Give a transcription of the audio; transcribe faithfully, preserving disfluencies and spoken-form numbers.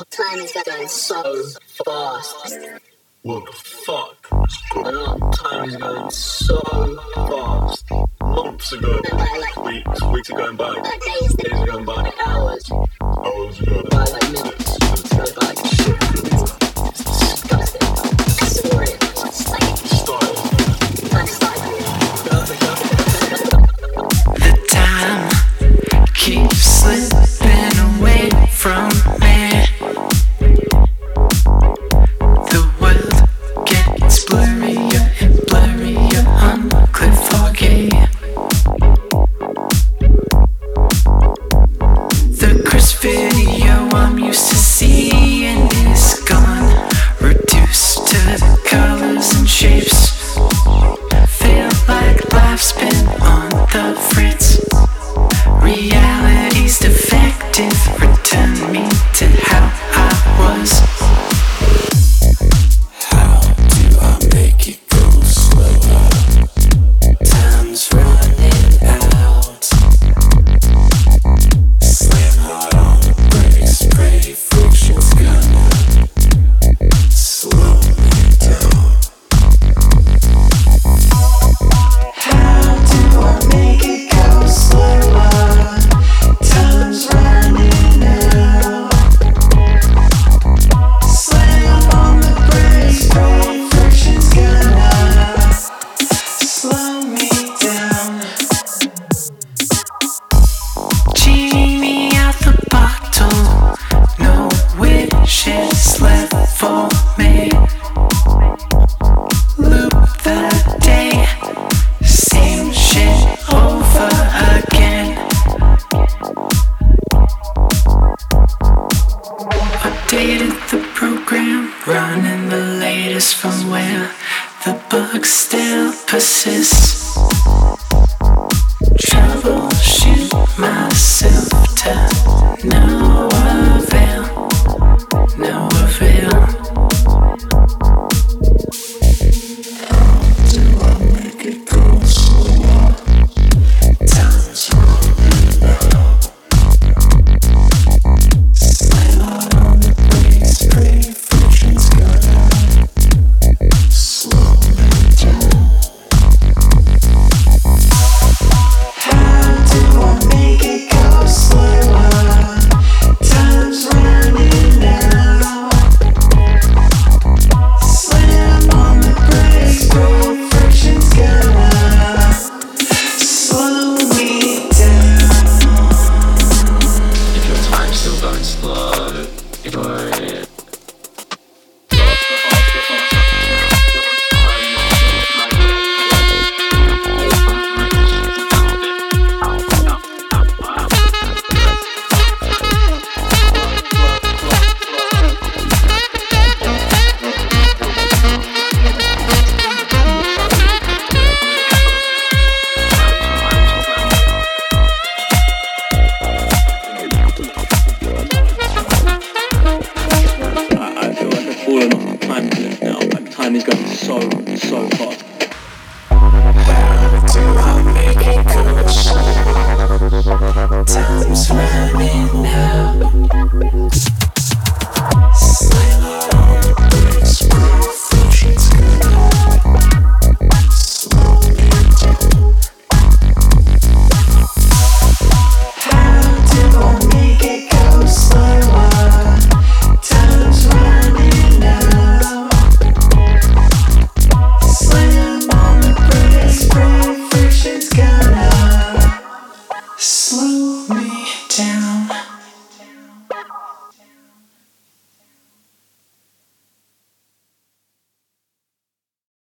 Time is going so fast. What the fuck? I know, Time is going so fast. Months ago, by like, weeks, weeks are going by. like days, Days are going by. hours, Hours ago. by like minutes, go by like it's disgusting. I swear it. It's like Style. time is like The time keeps slipping away from me. The world gets blurrier and blurrier, unclear, foggy. The crisp video I'm used to seeing is gone, reduced to colors and shapes. Feel like life's been on the fritz. Reality's defective. Return me to how I was. How do I make it go slower? Time's running out. Slam hard on the brakes. Pray friction's gonna slow me down. How do I make it go slower? Time's running out. Slam on the brakes, brake friction's gonna slow me down. Genie out the bottle, no wishes left for me. Loop the day, same shit over again. Updated the program, running the latest from where the bug still persists. Troubleshoot myself to know